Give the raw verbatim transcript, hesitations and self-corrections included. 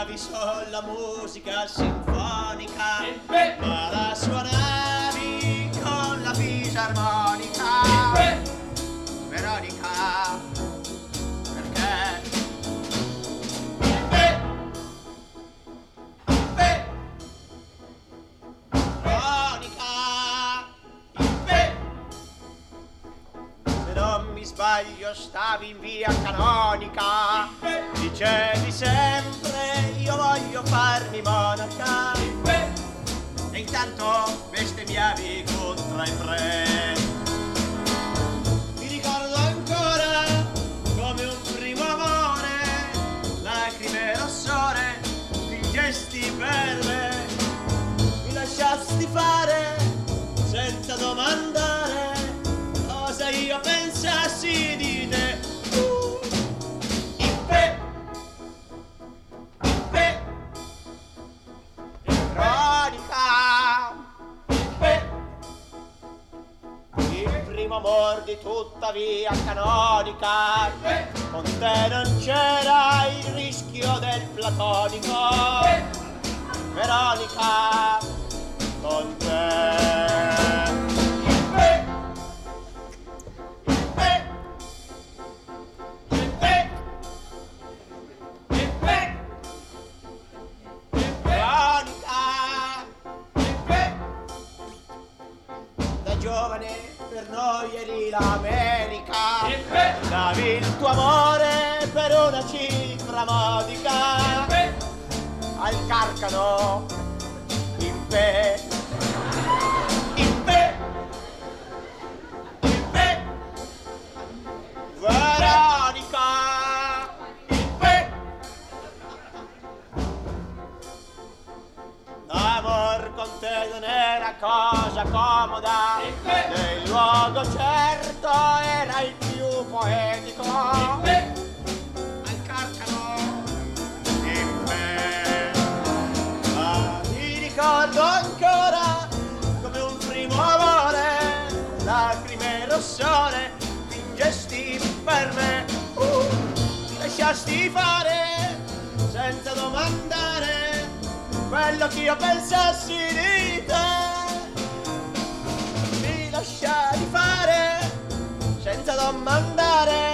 suonavi solo la musica sinfonica, ma la suonavi con la fisarmonica. Veronica, perché? Veronica, se non mi sbaglio stavi in via Canonica, dicevi sempre io voglio farmi monaca, e intanto bestemmiavi contro il re. Mi ricordo ancora come un primo amore, lacrime rossore, fingesti per me, mi lasciasti fare senza domandare cosa io pensassi di te. Uh, Ippe, Ippe, Veronica, Ippe, il primo amor di tutta via Canonica, con te non c'era il rischio del platonico. Veronica, con te. Giovane per noi eri l'America, davi il tuo amore per una cifra modica, al Carcano, Ippe, Ippe, Ippe, Veronica, Ippe. L'amor con te non era cosa comoda, nel luogo certo era il più poetico, al Carcano, Ippe. Ma mi ricordo ancora come un primo amore, lacrime rossore, fingesti per me, uh, mi lasciasti fare senza domandare quello che io pensassi di te. Mi lasciavi fare senza domandare